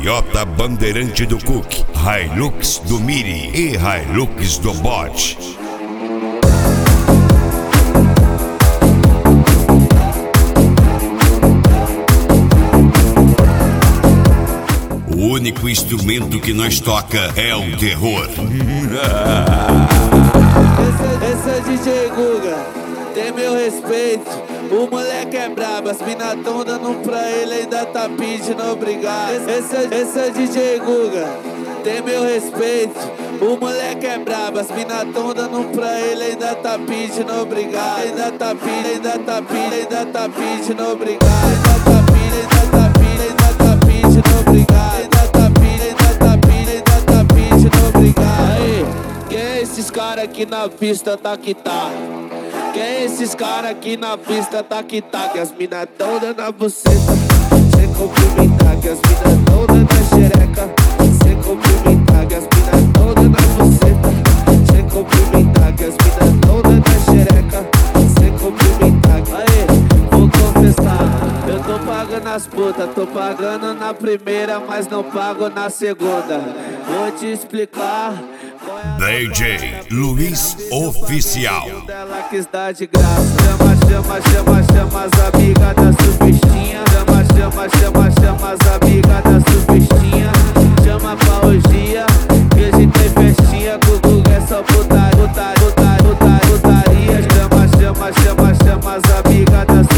Toyota Bandeirante do Cook, Hilux do Miri e Hilux do Bot. O único instrumento que nós toca é o terror. Esse é DJ Guga, tem meu respeito. O moleque é brabo, as mina tão dando pra ele, ainda tá pedindo obrigado. Esse é DJ Guga, tem meu respeito. O moleque é brabo, as mina tão dando pra ele, ainda tá pedindo obrigado. Ainda tá pedindo, ainda tá pedindo, ainda tá pedindo obrigado. Ainda tá pedindo, ainda tá pedindo, ainda tá pedindo obrigado. Ainda tá pedindo, ainda tá pedindo, ainda tá pedindo obrigado. Aí, quem é esses cara aqui na pista, tá que tá? Quem é esses cara aqui na pista, tá que tá? Que as mina tão dando a buceta, sem cumprimentar. Que as mina tão dando a xereca, sem cumprimentar. Que as mina tão dando a buceta, sem cumprimentar. Que as mina tão dando a xereca, sem cumprimentar. Aê, vou confessar, eu tô pagando as putas, tô pagando na primeira, mas não pago na segunda. Vou te explicar. DJ Luiz Oficial. Ela quis dar de graça. Chama, chama, chama, chama as amigas da surfistinha. Chama, chama, chama, chama as amigas da surfistinha. Chama pra orgia, que hoje tem festinha. Com o Guga é só putaria, putaria, putaria, putaria. Chama, chama, chama, chama as amigas da surfistinha.